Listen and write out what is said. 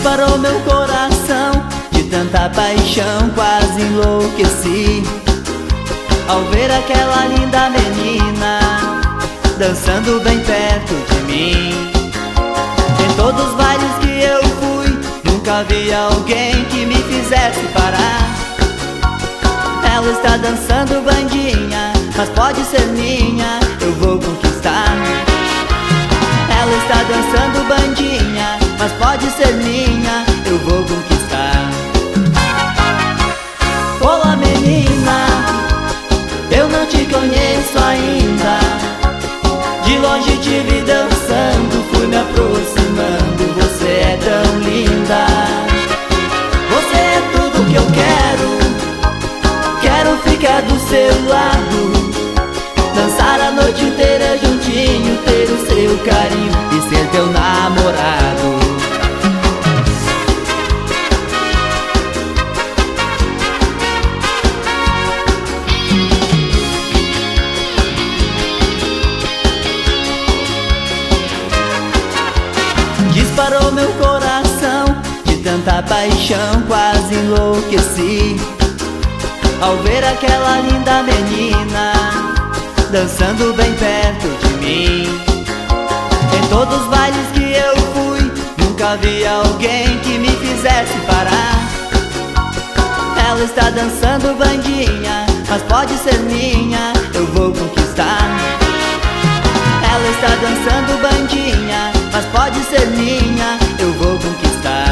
Disparou meu coração, de tanta paixão quase enlouqueci ao ver aquela linda menina dançando bem perto de mim. Em todos os bailes que eu fui, nunca vi alguém que me fizesse parar. Ela está dançando bandinha, mas pode ser minha, eu vou conquistar. Ela está dançando bandinha, mas pode ser minha, eu vou conquistar. Olá menina, eu não te conheço ainda. De longe te vi dançando, fui me aproximando. Você é tão linda, você é tudo que eu quero. Quero ficar do seu lado, dançar a noite inteira juntinho, ter o seu carinho e ser teu namorado. Disparou meu coração, de tanta paixão quase enlouqueci ao ver aquela linda menina dançando bem perto de mim. Em todos os bailes que eu fui, nunca vi alguém que me fizesse parar. Ela está dançando bandinha, mas pode ser minha, eu vou conquistar. Ela está dançando bandinha, mas pode ser minha, eu vou conquistar.